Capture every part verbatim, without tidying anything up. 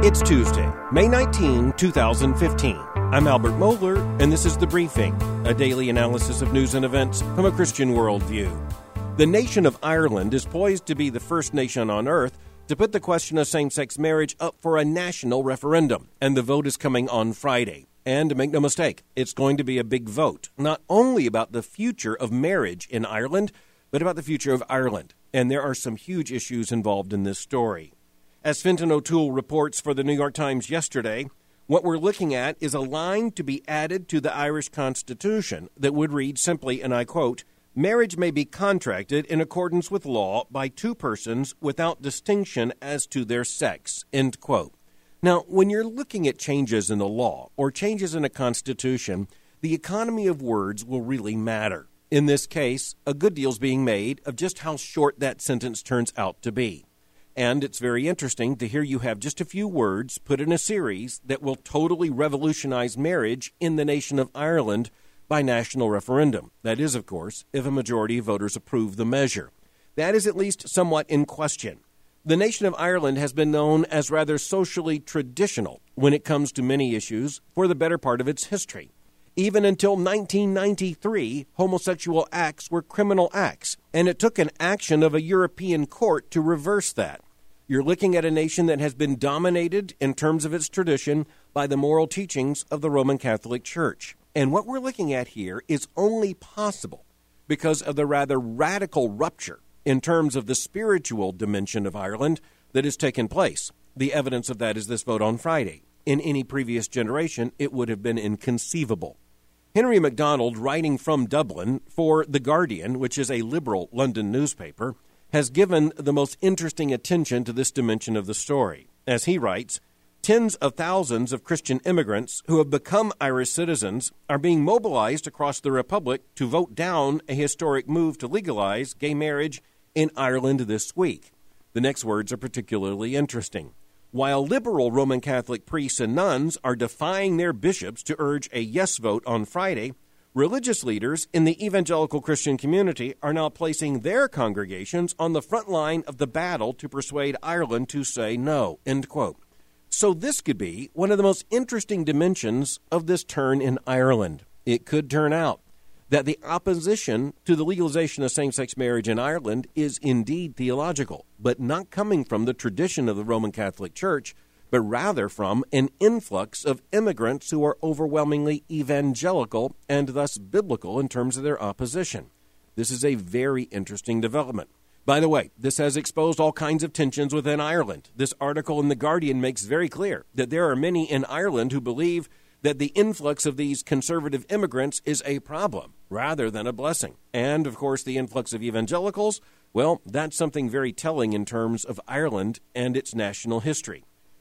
It's Tuesday, May nineteenth, twenty fifteen. I'm Albert Moeller, and this is The Briefing, a daily analysis of news and events from a Christian worldview. The nation of Ireland is poised to be the first nation on earth to put the question of same-sex marriage up for a national referendum, and the vote is coming on Friday. And make no mistake, it's going to be a big vote, not only about the future of marriage in Ireland, but about the future of Ireland. And there are some huge issues involved in this story. As Fintan O'Toole reports for the New York Times yesterday, what we're looking at is a line to be added to the Irish Constitution that would read simply, and I quote, "Marriage may be contracted in accordance with law by two persons without distinction as to their sex," end quote. Now, when you're looking at changes in the law or changes in a constitution, the economy of words will really matter. In this case, a good deal's being made of just how short that sentence turns out to be. And it's very interesting to hear you have just a few words put in a series that will totally revolutionize marriage in the nation of Ireland by national referendum. That is, of course, if a majority of voters approve the measure. That is at least somewhat in question. The nation of Ireland has been known as rather socially traditional when it comes to many issues for the better part of its history. Even until nineteen ninety-three, homosexual acts were criminal acts, and it took an action of a European court to reverse that. You're looking at a nation that has been dominated in terms of its tradition by the moral teachings of the Roman Catholic Church. And what we're looking at here is only possible because of the rather radical rupture in terms of the spiritual dimension of Ireland that has taken place. The evidence of that is this vote on Friday. In any previous generation, it would have been inconceivable. Henry MacDonald, writing from Dublin for The Guardian, which is a liberal London newspaper, has given the most interesting attention to this dimension of the story. As he writes, tens of thousands of Christian immigrants who have become Irish citizens are being mobilized across the Republic to vote down a historic move to legalize gay marriage in Ireland this week. The next words are particularly interesting. While liberal Roman Catholic priests and nuns are defying their bishops to urge a yes vote on Friday, religious leaders in the evangelical Christian community are now placing their congregations on the front line of the battle to persuade Ireland to say no, end quote. So this could be one of the most interesting dimensions of this turn in Ireland. It could turn out that the opposition to the legalization of same-sex marriage in Ireland is indeed theological, but not coming from the tradition of the Roman Catholic Church, but rather from an influx of immigrants who are overwhelmingly evangelical and thus biblical in terms of their opposition. This is a very interesting development. By the way, this has exposed all kinds of tensions within Ireland. This article in The Guardian makes very clear that there are many in Ireland who believe that the influx of these conservative immigrants is a problem rather than a blessing. And, of course, the influx of evangelicals, well, that's something very telling in terms of Ireland and its national history.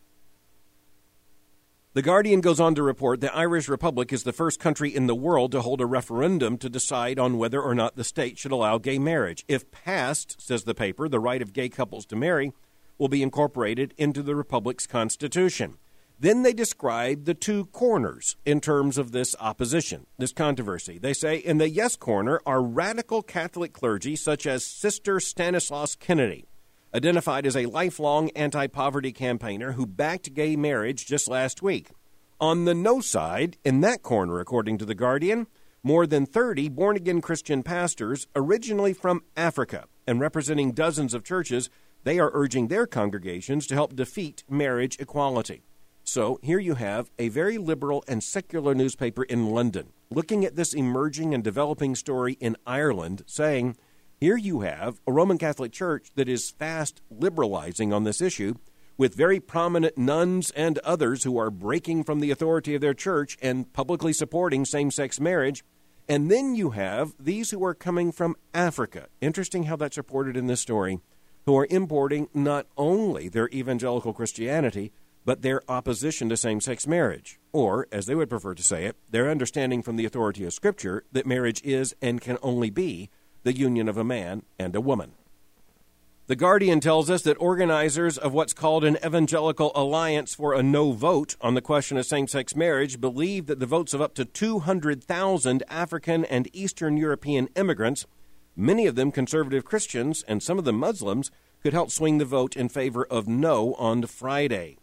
The Guardian goes on to report the Irish Republic is the first country in the world to hold a referendum to decide on whether or not the state should allow gay marriage. If passed, says the paper, the right of gay couples to marry will be incorporated into the Republic's constitution. Then they describe the two corners in terms of this opposition, this controversy. They say in the yes corner are radical Catholic clergy such as Sister Stanislaus Kennedy, identified as a lifelong anti-poverty campaigner who backed gay marriage just last week. On the no side, in that corner, according to The Guardian, more than thirty born-again Christian pastors originally from Africa and representing dozens of churches, they are urging their congregations to help defeat marriage equality. So here you have a very liberal and secular newspaper in London looking at this emerging and developing story in Ireland, saying, here you have a Roman Catholic Church that is fast liberalizing on this issue, with very prominent nuns and others who are breaking from the authority of their church and publicly supporting same-sex marriage. And then you have these who are coming from Africa. Interesting how that's reported in this story, who are importing not only their evangelical Christianity, but their opposition to same-sex marriage, or, as they would prefer to say it, their understanding from the authority of Scripture that marriage is and can only be the union of a man and a woman. The Guardian tells us that organizers of what's called an Evangelical Alliance for a No Vote on the question of same-sex marriage believe that the votes of up to two hundred thousand African and Eastern European immigrants, many of them conservative Christians and some of them Muslims, could help swing the vote in favor of no on Friday.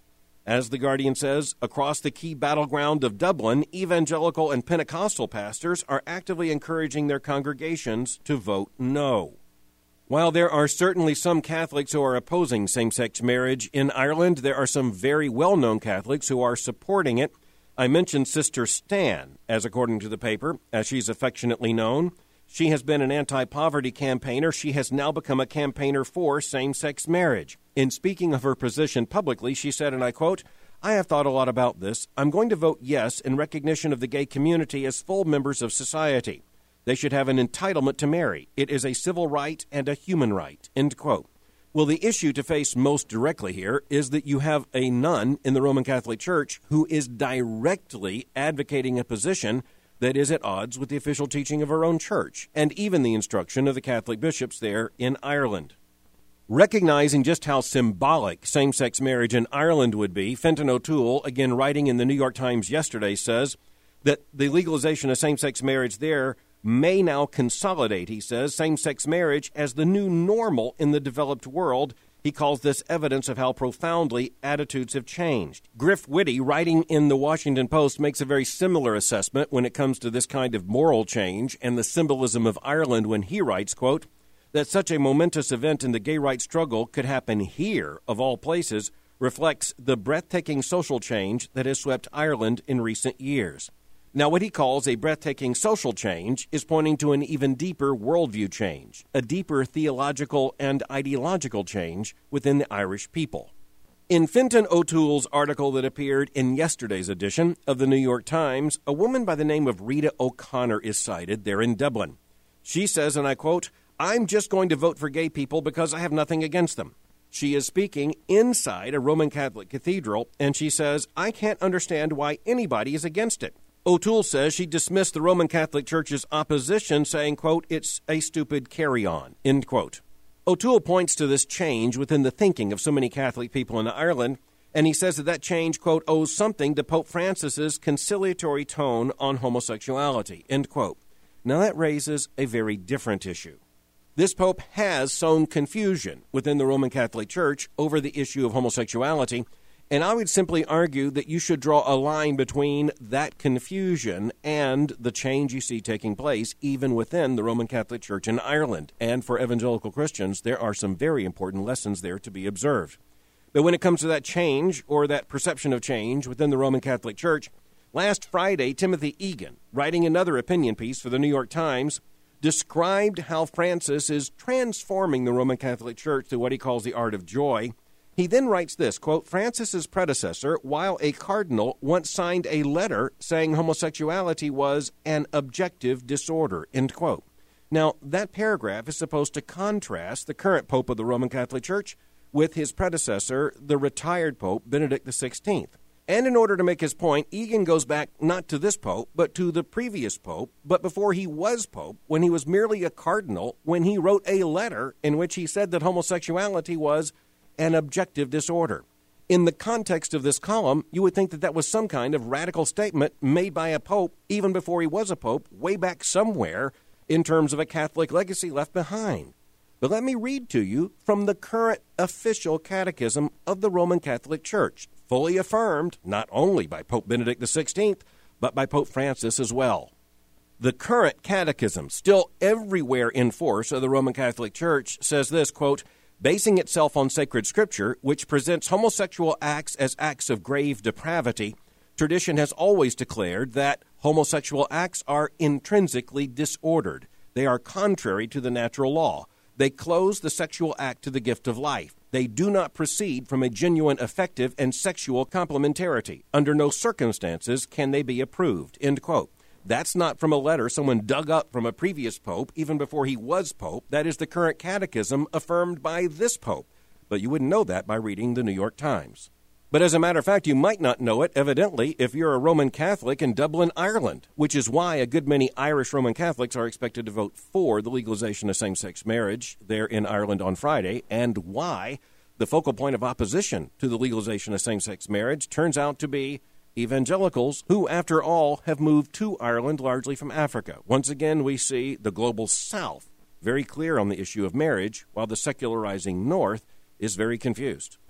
As The Guardian says, across the key battleground of Dublin, evangelical and Pentecostal pastors are actively encouraging their congregations to vote no. While there are certainly some Catholics who are opposing same-sex marriage in Ireland, there are some very well-known Catholics who are supporting it. I mentioned Sister Stan, as according to the paper, as she's affectionately known. She has been an anti-poverty campaigner. She has now become a campaigner for same-sex marriage. In speaking of her position publicly, she said, and I quote, "I have thought a lot about this. I'm going to vote yes in recognition of the gay community as full members of society. They should have an entitlement to marry. It is a civil right and a human right," end quote. Well, the issue to face most directly here is that you have a nun in the Roman Catholic Church who is directly advocating a position that is at odds with the official teaching of her own church, and even the instruction of the Catholic bishops there in Ireland. Recognizing just how symbolic same-sex marriage in Ireland would be, Fintan O'Toole, again writing in the New York Times yesterday, says that the legalization of same-sex marriage there may now consolidate, he says, same-sex marriage as the new normal in the developed world. He calls this evidence of how profoundly attitudes have changed. Griff Whitty, writing in the Washington Post, makes a very similar assessment when it comes to this kind of moral change and the symbolism of Ireland when he writes, quote, that such a momentous event in the gay rights struggle could happen here, of all places, reflects the breathtaking social change that has swept Ireland in recent years. Now, what he calls a breathtaking social change is pointing to an even deeper worldview change, a deeper theological and ideological change within the Irish people. In Fintan O'Toole's article that appeared in yesterday's edition of the New York Times, a woman by the name of Rita O'Connor is cited there in Dublin. She says, and I quote, "I'm just going to vote for gay people because I have nothing against them." She is speaking inside a Roman Catholic cathedral, and she says, "I can't understand why anybody is against it." O'Toole says she dismissed the Roman Catholic Church's opposition, saying, quote, "It's a stupid carry-on," end quote. O'Toole points to this change within the thinking of so many Catholic people in Ireland, and he says that that change, quote, owes something to Pope Francis's conciliatory tone on homosexuality, end quote. Now that raises a very different issue. This pope has sown confusion within the Roman Catholic Church over the issue of homosexuality, and I would simply argue that you should draw a line between that confusion and the change you see taking place even within the Roman Catholic Church in Ireland. And for evangelical Christians, there are some very important lessons there to be observed. But when it comes to that change or that perception of change within the Roman Catholic Church, last Friday, Timothy Egan, writing another opinion piece for the New York Times, described how Francis is transforming the Roman Catholic Church through what he calls the art of joy. He then writes this, quote, "Francis's predecessor, while a cardinal, once signed a letter saying homosexuality was an objective disorder," end quote. Now, that paragraph is supposed to contrast the current Pope of the Roman Catholic Church with his predecessor, the retired Pope, Benedict the sixteenth. And in order to make his point, Egan goes back not to this Pope, but to the previous Pope, but before he was Pope, when he was merely a cardinal, when he wrote a letter in which he said that homosexuality was an objective disorder. In the context of this column, you would think that that was some kind of radical statement made by a pope, even before he was a pope, way back somewhere in terms of a Catholic legacy left behind. But let me read to you from the current official catechism of the Roman Catholic Church, fully affirmed not only by Pope Benedict the sixteenth, but by Pope Francis as well. The current catechism, still everywhere in force of the Roman Catholic Church, says this, quote, "Basing itself on sacred scripture, which presents homosexual acts as acts of grave depravity, tradition has always declared that homosexual acts are intrinsically disordered. They are contrary to the natural law. They close the sexual act to the gift of life. They do not proceed from a genuine affective and sexual complementarity. Under no circumstances can they be approved," end quote. That's not from a letter someone dug up from a previous pope, even before he was pope. That is the current catechism affirmed by this pope. But you wouldn't know that by reading the New York Times. But as a matter of fact, you might not know it, evidently, if you're a Roman Catholic in Dublin, Ireland, which is why a good many Irish Roman Catholics are expected to vote for the legalization of same-sex marriage there in Ireland on Friday, and why the focal point of opposition to the legalization of same-sex marriage turns out to be evangelicals who, after all, have moved to Ireland largely from Africa. Once again, we see the global South very clear on the issue of marriage, while the secularizing North is very confused.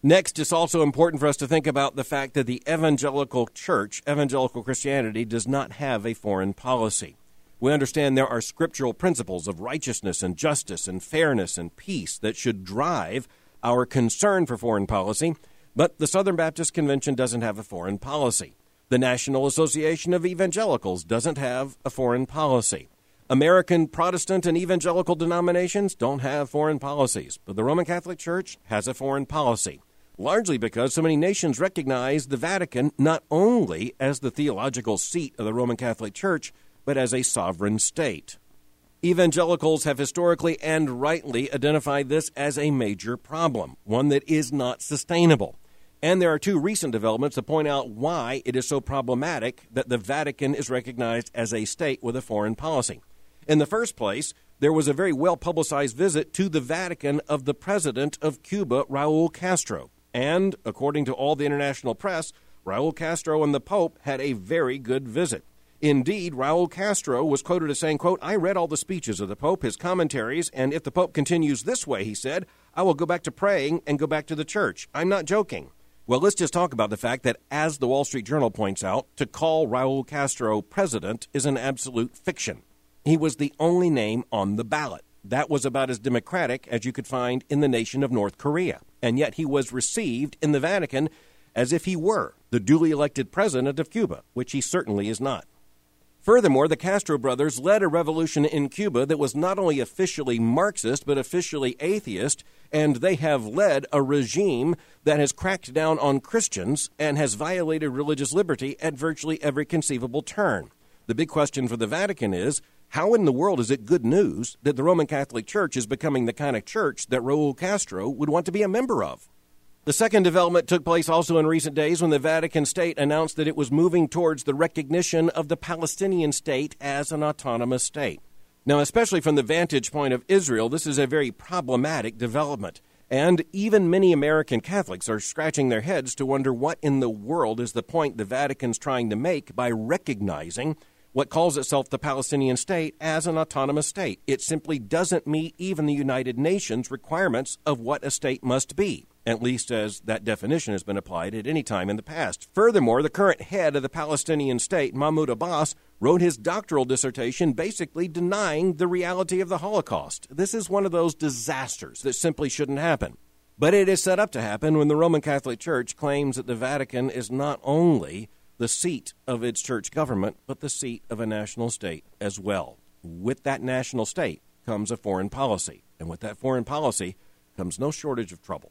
Next, it's also important for us to think about the fact that the evangelical church, evangelical Christianity, does not have a foreign policy. We understand there are scriptural principles of righteousness and justice and fairness and peace that should drive our concern for foreign policy, but the Southern Baptist Convention doesn't have a foreign policy. The National Association of Evangelicals doesn't have a foreign policy. American Protestant and evangelical denominations don't have foreign policies, but the Roman Catholic Church has a foreign policy, largely because so many nations recognize the Vatican not only as the theological seat of the Roman Catholic Church, but as a sovereign state. Evangelicals have historically and rightly identified this as a major problem, one that is not sustainable. And there are two recent developments that point out why it is so problematic that the Vatican is recognized as a state with a foreign policy. In the first place, there was a very well-publicized visit to the Vatican of the president of Cuba, Raul Castro. And, according to all the international press, Raul Castro and the Pope had a very good visit. Indeed, Raul Castro was quoted as saying, quote, "I read all the speeches of the Pope, his commentaries, and if the Pope continues this way," he said, "I will go back to praying and go back to the church. I'm not joking." Well, let's just talk about the fact that, as the Wall Street Journal points out, to call Raul Castro president is an absolute fiction. He was the only name on the ballot. That was about as democratic as you could find in the nation of North Korea. And yet he was received in the Vatican as if he were the duly elected president of Cuba, which he certainly is not. Furthermore, the Castro brothers led a revolution in Cuba that was not only officially Marxist, but officially atheist, and they have led a regime that has cracked down on Christians and has violated religious liberty at virtually every conceivable turn. The big question for the Vatican is, how in the world is it good news that the Roman Catholic Church is becoming the kind of church that Raul Castro would want to be a member of? The second development took place also in recent days when the Vatican State announced that it was moving towards the recognition of the Palestinian state as an autonomous state. Now, especially from the vantage point of Israel, this is a very problematic development. And even many American Catholics are scratching their heads to wonder what in the world is the point the Vatican's trying to make by recognizing what calls itself the Palestinian state as an autonomous state. It simply doesn't meet even the United Nations requirements of what a state must be, at least as that definition has been applied at any time in the past. Furthermore, the current head of the Palestinian state, Mahmoud Abbas, wrote his doctoral dissertation basically denying the reality of the Holocaust. This is one of those disasters that simply shouldn't happen. But it is set up to happen when the Roman Catholic Church claims that the Vatican is not only the seat of its church government, but the seat of a national state as well. With that national state comes a foreign policy, and with that foreign policy comes no shortage of trouble.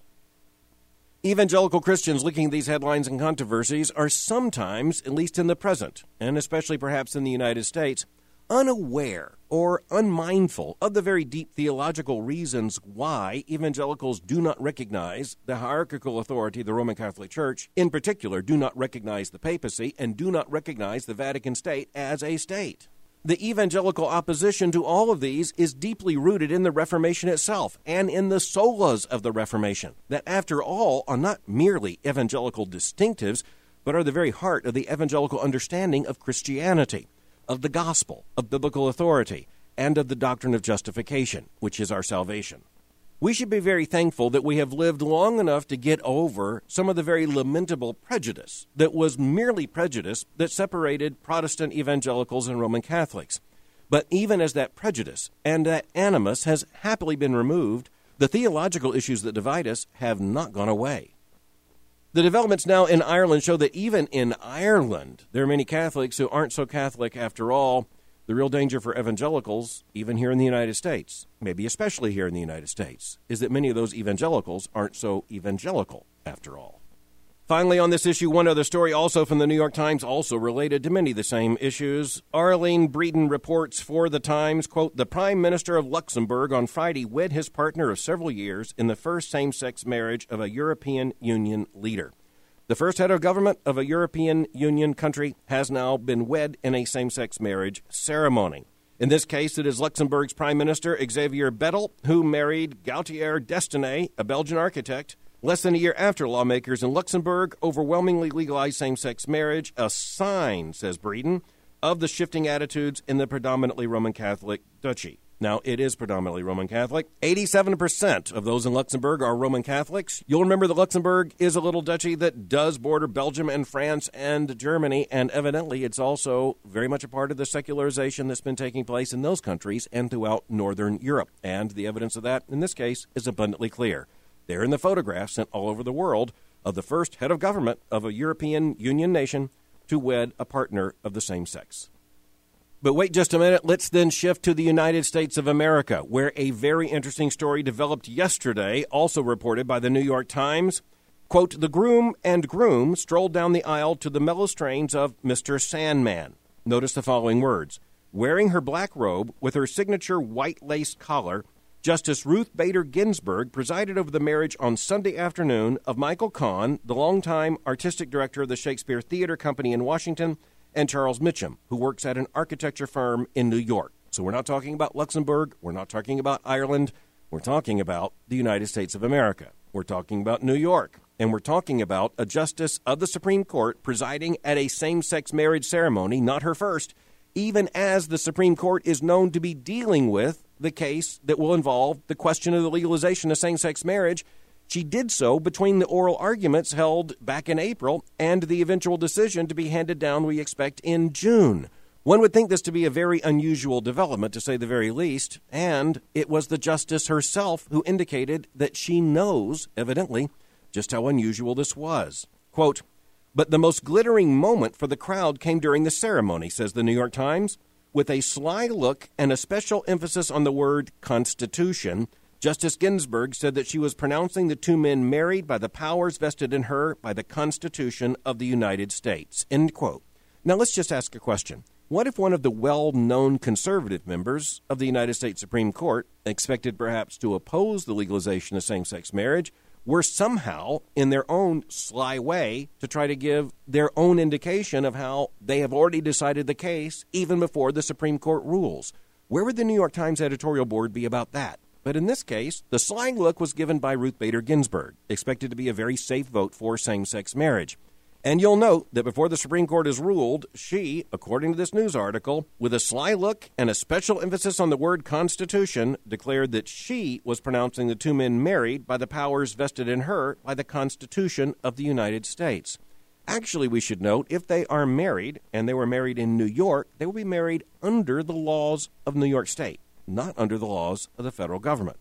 Evangelical Christians looking at these headlines and controversies are sometimes, at least in the present, and especially perhaps in the United States, unaware or unmindful of the very deep theological reasons why evangelicals do not recognize the hierarchical authority of the Roman Catholic Church, in particular do not recognize the papacy, and do not recognize the Vatican State as a state. The evangelical opposition to all of these is deeply rooted in the Reformation itself and in the solas of the Reformation, that after all are not merely evangelical distinctives, but are the very heart of the evangelical understanding of Christianity, of the gospel, of biblical authority, and of the doctrine of justification, which is our salvation. We should be very thankful that we have lived long enough to get over some of the very lamentable prejudice that was merely prejudice that separated Protestant evangelicals and Roman Catholics. But even as that prejudice and that animus has happily been removed, the theological issues that divide us have not gone away. The developments now in Ireland show that even in Ireland, there are many Catholics who aren't so Catholic after all. The real danger for evangelicals, even here in the United States, maybe especially here in the United States, is that many of those evangelicals aren't so evangelical after all. Finally, on this issue, one other story also from the New York Times, also related to many of the same issues. Arlene Breeden reports for the Times, quote, "The Prime Minister of Luxembourg on Friday wed his partner of several years in the first same-sex marriage of a European Union leader. The first head of government of a European Union country has now been wed in a same-sex marriage ceremony. In this case, it is Luxembourg's Prime Minister Xavier Bettel, who married Gautier Destinet, a Belgian architect, less than a year after lawmakers in Luxembourg overwhelmingly legalized same-sex marriage, a sign, says Breeden, of the shifting attitudes in the predominantly Roman Catholic duchy. Now, it is predominantly Roman Catholic. eighty-seven percent of those in Luxembourg are Roman Catholics. You'll remember that Luxembourg is a little duchy that does border Belgium and France and Germany, and evidently it's also very much a part of the secularization that's been taking place in those countries and throughout Northern Europe. And the evidence of that, in this case, is abundantly clear. They're in the photographs sent all over the world of the first head of government of a European Union nation to wed a partner of the same sex. But wait just a minute. Let's then shift to the United States of America, where a very interesting story developed yesterday, also reported by the New York Times. Quote, the groom and groom strolled down the aisle to the mellow strains of Mister Sandman. Notice the following words. Wearing her black robe with her signature white lace collar, Justice Ruth Bader Ginsburg presided over the marriage on Sunday afternoon of Michael Kahn, the longtime artistic director of the Shakespeare Theater Company in Washington, and Charles Mitchum, who works at an architecture firm in New York. So we're not talking about Luxembourg. We're not talking about Ireland. We're talking about the United States of America. We're talking about New York. And we're talking about a justice of the Supreme Court presiding at a same-sex marriage ceremony, not her first, even as the Supreme Court is known to be dealing with the case that will involve the question of the legalization of same-sex marriage. She did so between the oral arguments held back in April and the eventual decision to be handed down, we expect, in June. One would think this to be a very unusual development, to say the very least, and it was the justice herself who indicated that she knows, evidently, just how unusual this was. Quote, but the most glittering moment for the crowd came during the ceremony, says the New York Times. With a sly look and a special emphasis on the word Constitution, Justice Ginsburg said that she was pronouncing the two men married by the powers vested in her by the Constitution of the United States. End quote. Now let's just ask a question. What if one of the well-known conservative members of the United States Supreme Court, expected perhaps to oppose the legalization of same-sex marriage, were somehow, in their own sly way, to try to give their own indication of how they have already decided the case even before the Supreme Court rules? Where would the New York Times editorial board be about that? But in this case, the slying look was given by Ruth Bader Ginsburg, expected to be a very safe vote for same-sex marriage. And you'll note that before the Supreme Court has ruled, she, according to this news article, with a sly look and a special emphasis on the word Constitution, declared that she was pronouncing the two men married by the powers vested in her by the Constitution of the United States. Actually, we should note, if they are married, and they were married in New York, they will be married under the laws of New York State, not under the laws of the federal government.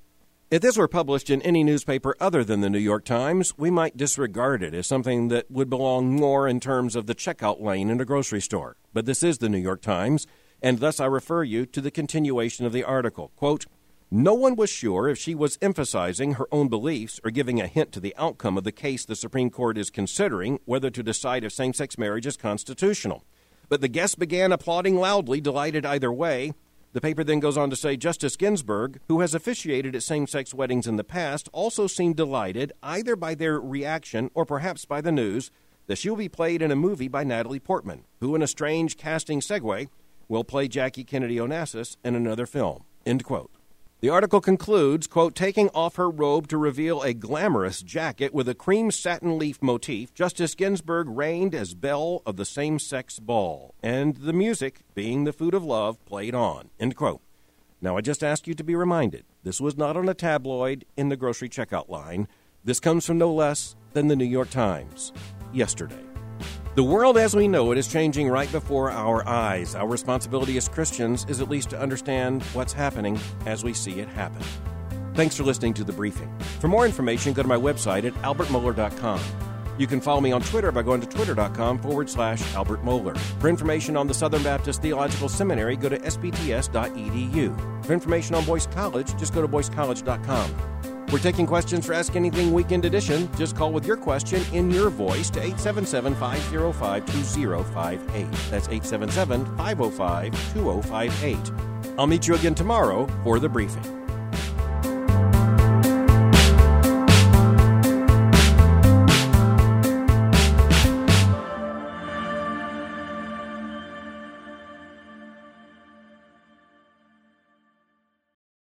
If this were published in any newspaper other than the New York Times, we might disregard it as something that would belong more in terms of the checkout lane in a grocery store. But this is the New York Times, and thus I refer you to the continuation of the article. Quote, no one was sure if she was emphasizing her own beliefs or giving a hint to the outcome of the case the Supreme Court is considering, whether to decide if same-sex marriage is constitutional. But the guests began applauding loudly, delighted either way. The paper then goes on to say Justice Ginsburg, who has officiated at same-sex weddings in the past, also seemed delighted either by their reaction or perhaps by the news that she will be played in a movie by Natalie Portman, who in a strange casting segue will play Jackie Kennedy Onassis in another film. End quote. The article concludes, quote, taking off her robe to reveal a glamorous jacket with a cream satin leaf motif, Justice Ginsburg reigned as belle of the same-sex ball, and the music, being the food of love, played on, end quote. Now, I just ask you to be reminded, this was not on a tabloid in the grocery checkout line. This comes from no less than the New York Times yesterday. The world as we know it is changing right before our eyes. Our responsibility as Christians is at least to understand what's happening as we see it happen. Thanks for listening to The Briefing. For more information, go to my website at albert mohler dot com. You can follow me on Twitter by going to twitter.com forward slash Albert Mohler. For information on the Southern Baptist Theological Seminary, go to s b t s dot e d u. For information on Boyce College, just go to boyce college dot com. We're taking questions for Ask Anything Weekend Edition. Just call with your question in your voice to eight seven seven, five oh five, two oh five eight. That's eight seven seven, five oh five, two oh five eight. I'll meet you again tomorrow for The Briefing.